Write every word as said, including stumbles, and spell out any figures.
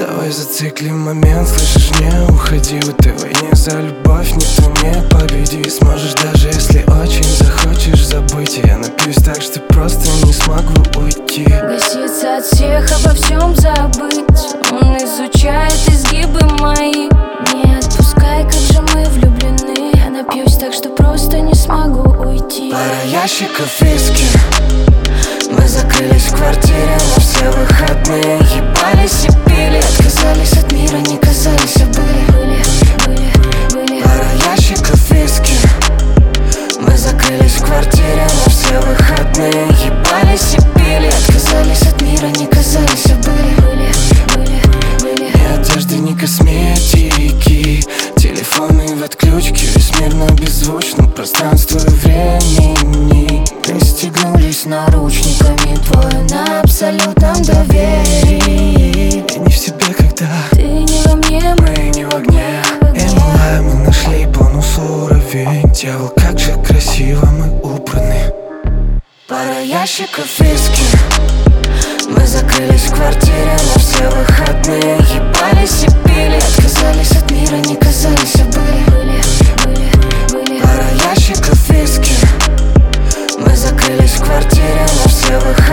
Давай зациклим момент, слышишь, не уходи. В этой войне за любовь никто не победит. Сможешь, даже если очень захочешь забыть. Я напьюсь так, что просто не смогу уйти. Гаситься от всех, обо всем забыть. Он изучает изгибы мои. Не отпускай, как же мы влюблены. Я напьюсь так, что просто не смогу уйти. Пара ящиков виски. Мы закрылись в квартире на все выходные. Ебались и пили, отказались от мира, не казались, а были, были, были, были. Пара ящиков виски. Мы закрылись в квартире на все выходные. Ебались и пили, отказались от мира, не казались, а были, были, были, были. Ни одежды, ни косметики. Телефоны в отключке, весь мир на беззвучном. Пространство и времени пристегнулись наручниками. Двое на абсолютном доверии. Я не в себе, когда ты не во мне, мы не в огне. МЛА, мы нашли бонус уровень. Дьявол, как же красиво мы убраны. Пара ящиков виски. Мы закрылись в квартире на все выходные. Ебались и пили, отказались от мира, не казались, а были, были, были, были. Пара ящиков виски. Мы закрылись в квартире на все выходные.